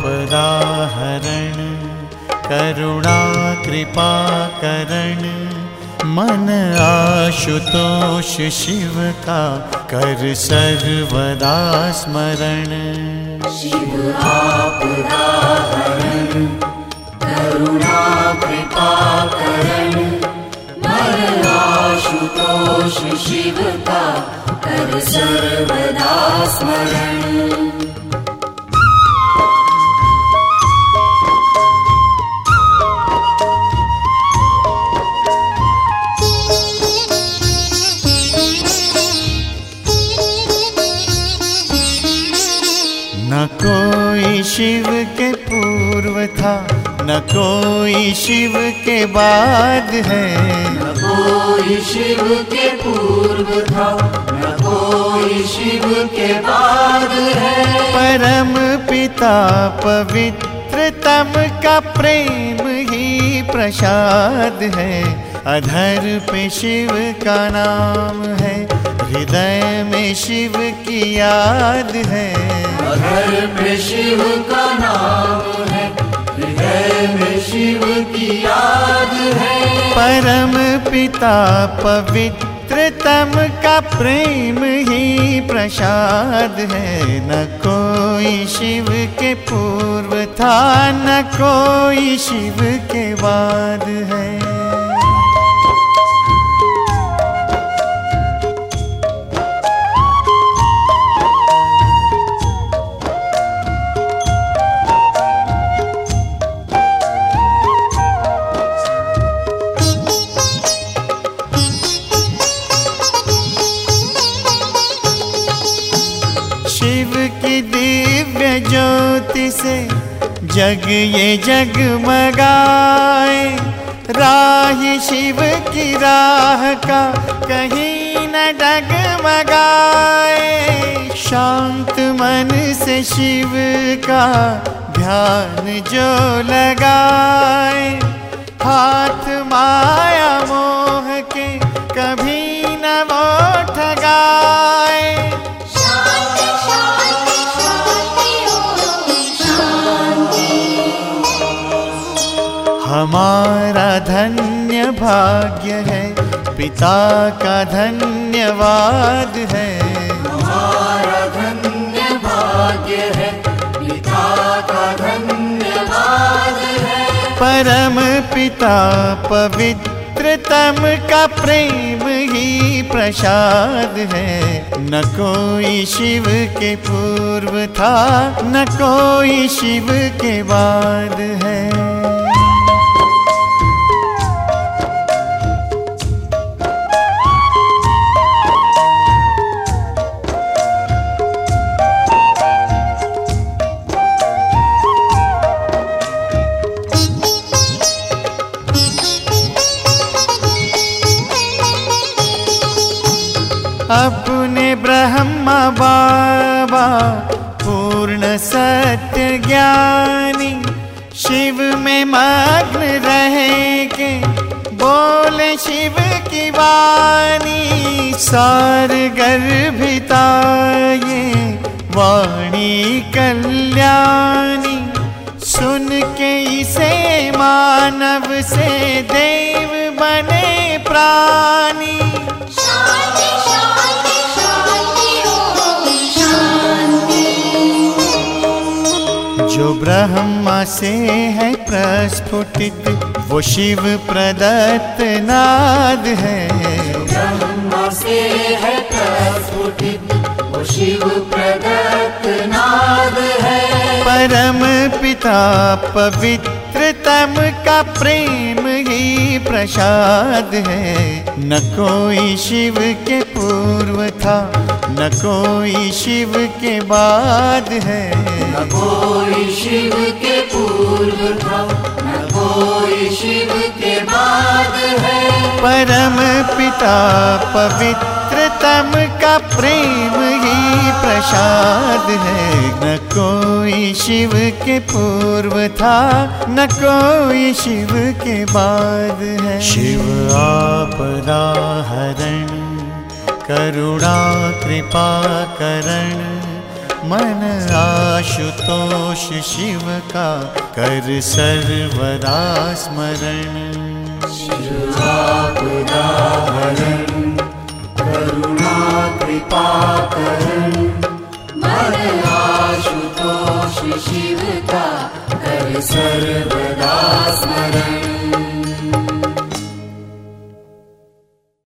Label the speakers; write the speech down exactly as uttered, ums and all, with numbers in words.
Speaker 1: आपदाहरण करुणा कृपा करण, मन आशुतोष शिव का कर सर्वदा स्मरण।
Speaker 2: शिव आपदाहरण करुणा कृपा करण, मन आशुतोष शिव का कर सर्वदा स्मरण।
Speaker 1: न कोई शिव के पूर्व था, न कोई शिव के बाद है।
Speaker 2: न कोई शिव के पूर्व था, न कोई शिव के बाद है।
Speaker 1: परम पिता पवित्रतम का प्रेम ही प्रसाद है। अधर पे शिव का नाम है, हृदय में शिव की याद है।
Speaker 2: अधर पे शिव का नाम है, हृदय में शिव की याद है।
Speaker 1: परम पिता पवित्रतम का प्रेम ही प्रसाद है। न कोई शिव के पूर्व था, न कोई शिव के बाद है। शिव की दिव्य ज्योति से जग ये जगमगाए। राह शिव की राह का कहीं न डगमगाए। शांत मन से शिव का ध्यान जो लगाए, हाथ माया मोह के कभी न वो ठगाए। हमारा धन्य भाग्य है, पिता का धन्यवाद है।
Speaker 2: हमारा धन्य भाग्य है, पिता का धन्यवाद है।
Speaker 1: परम पिता पवित्रतम का प्रेम ही प्रसाद है। न कोई शिव के पूर्व था, न कोई शिव के बाद है। अपने ब्रह्मा बाबा पूर्ण सत्य ज्ञानी, शिव में मग्न रह के बोले शिव की वाणी। सार गर्भिता ये वाणी कल्याणी, सुन के इसे मानव से देव बने प्राणी। जो ब्रह्मा से है प्रस्फुटित, वो शिव प्रदत्त नाद है।
Speaker 2: ब्रह्मा से है प्रस्फुटित, वो शिव प्रदत्त नाद है।
Speaker 1: परम पिता पवित्रतम का प्रेम ही प्रसाद है। न कोई शिव के पूर्व था, न कोई शिव के बाद है।
Speaker 2: न कोई शिव के पूर्व था, न कोई शिव के बाद है।
Speaker 1: परम पिता पवित्रतम का प्रेम ही प्रसाद है। न कोई शिव के पूर्व था, न कोई शिव के बाद है। शिव आपदाहरण करुणा कृपा करण, मन आशुतोष शिव का कर सर्वदा स्मरण।
Speaker 2: शिव आपदा हरण करुणा कृपा करण, मन आशुतोष शिव का कर सर्वदा स्मरण।